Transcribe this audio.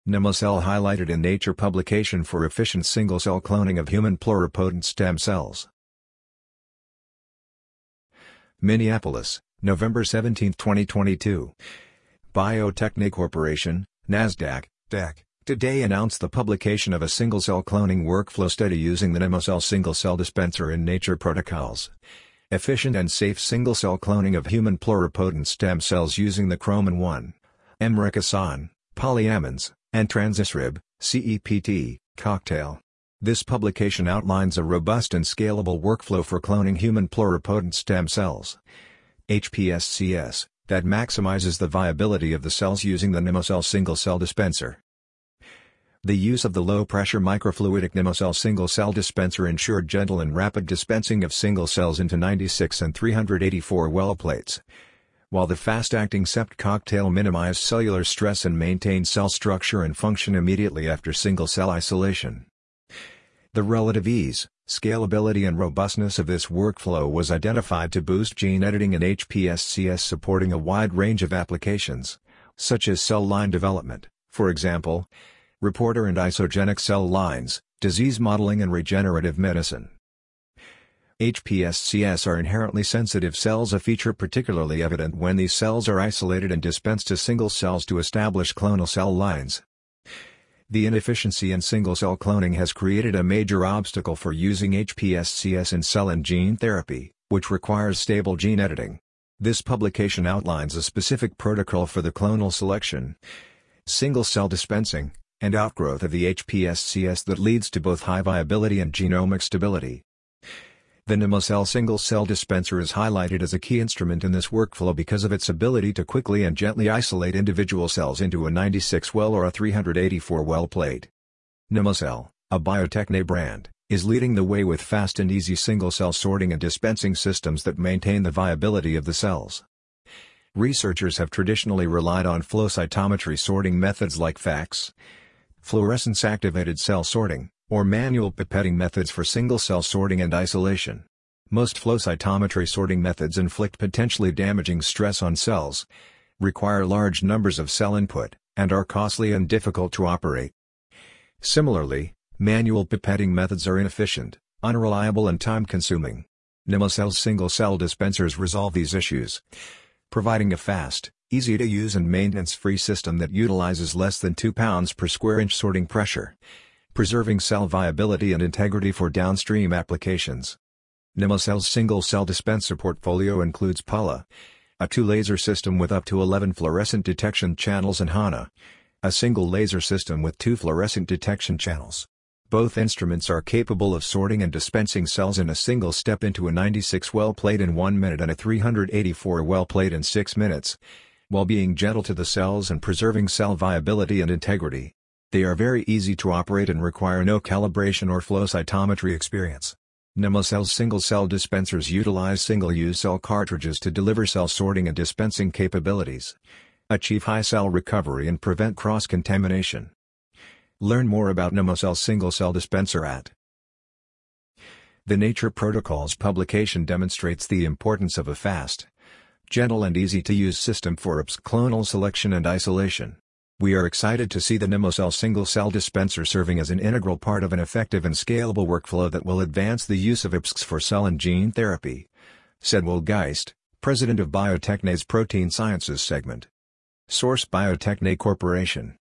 Nemocell highlighted in Nature publication for efficient single-cell cloning of human pluripotent stem cells. Minneapolis, November 17, 2022. Bio-Techne Corporation, NASDAQ, DEC, today announced the publication of a single-cell cloning workflow study using the Nemocell single-cell dispenser in Nature Protocols. Efficient and safe single-cell cloning of human pluripotent stem cells using the Chromin-1, Emricasan, polyamides, and transisrib, CEPT, cocktail. This publication outlines a robust and scalable workflow for cloning human pluripotent stem cells, HPSCS, that maximizes the viability of the cells using the Nemocell single-cell dispenser. The use of the low-pressure microfluidic Nemocell single-cell dispenser ensured gentle and rapid dispensing of single cells into 96 and 384 well plates, while the fast-acting Sept cocktail minimized cellular stress and maintained cell structure and function immediately after single-cell isolation. The relative ease, scalability and robustness of this workflow was identified to boost gene editing in HPSCS, supporting a wide range of applications, such as cell line development, for example, reporter and isogenic cell lines, disease modeling and regenerative medicine. HPSCS are inherently sensitive cells, a feature particularly evident when these cells are isolated and dispensed to single cells to establish clonal cell lines. The inefficiency in single-cell cloning has created a major obstacle for using HPSCS in cell and gene therapy, which requires stable gene editing. This publication outlines a specific protocol for the clonal selection, single-cell dispensing, and outgrowth of the HPSCS that leads to both high viability and genomic stability. The Nemocell single-cell dispenser is highlighted as a key instrument in this workflow because of its ability to quickly and gently isolate individual cells into a 96-well or a 384-well plate. Nemocell, a Bio-Techne brand, is leading the way with fast and easy single-cell sorting and dispensing systems that maintain the viability of the cells. Researchers have traditionally relied on flow cytometry sorting methods like FACS, fluorescence-activated cell sorting, or manual pipetting methods for single-cell sorting and isolation. Most flow cytometry sorting methods inflict potentially damaging stress on cells, require large numbers of cell input, and are costly and difficult to operate. Similarly, manual pipetting methods are inefficient, unreliable and time-consuming. Nemocell's single-cell dispensers resolve these issues, providing a fast, easy-to-use and maintenance-free system that utilizes less than 2 pounds per square inch sorting pressure, preserving cell viability and integrity for downstream applications. Nemocell's single-cell dispenser portfolio includes PALA, a 2-laser system with up to 11 fluorescent detection channels, and HANA, a single laser system with 2 fluorescent detection channels. Both instruments are capable of sorting and dispensing cells in a single step into a 96-well plate in 1 minute and a 384-well plate in 6 minutes, while being gentle to the cells and preserving cell viability and integrity. They are very easy to operate and require no calibration or flow cytometry experience. Nemocell's single-cell dispensers utilize single-use cell cartridges to deliver cell sorting and dispensing capabilities, achieve high cell recovery and prevent cross-contamination. Learn more about Nemocell's single-cell dispenser at The Nature Protocols publication demonstrates the importance of a fast, gentle and easy-to-use system for HPSCS clonal selection and isolation. We are excited to see the Nemocell single-cell dispenser serving as an integral part of an effective and scalable workflow that will advance the use of HPSCS for cell and gene therapy, said Will Geist, president of Bio-Techne's Protein Sciences segment. Source: Bio-Techne Corporation.